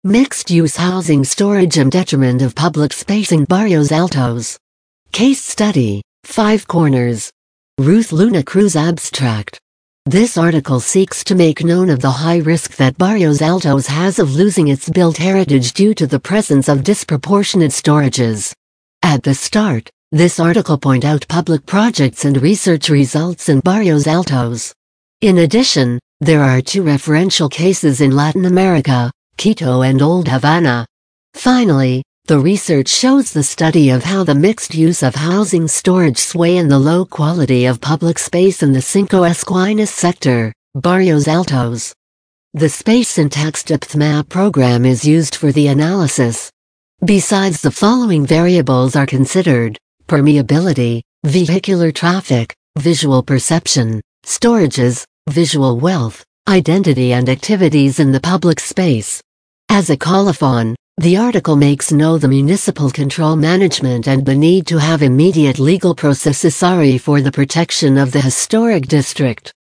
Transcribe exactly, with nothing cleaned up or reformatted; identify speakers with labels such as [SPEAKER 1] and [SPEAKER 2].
[SPEAKER 1] Mixed-use housing storage and detriment of public space in Barrios Altos. Case study, Five Corners. Ruth Luna Cruz abstract. This article seeks to make known of the high risk that Barrios Altos has of losing its built heritage due to the presence of disproportionate storages. At the start, this article point out public projects and research results in Barrios Altos. In addition, there are two referential cases in Latin America, Quito and Old Havana. Finally, the research shows the study of how the mixed use of housing storage sway in the low quality of public space in the Cinco Esquinas sector, Barrios Altos. The Space Syntax Depth Map program is used for the analysis. Besides, the following variables are considered: permeability, vehicular traffic, visual perception, storages, visual wealth, identity and activities in the public space. As a colophon, the article makes known the municipal control management and the need to have immediate legal processes for the protection of the historic district.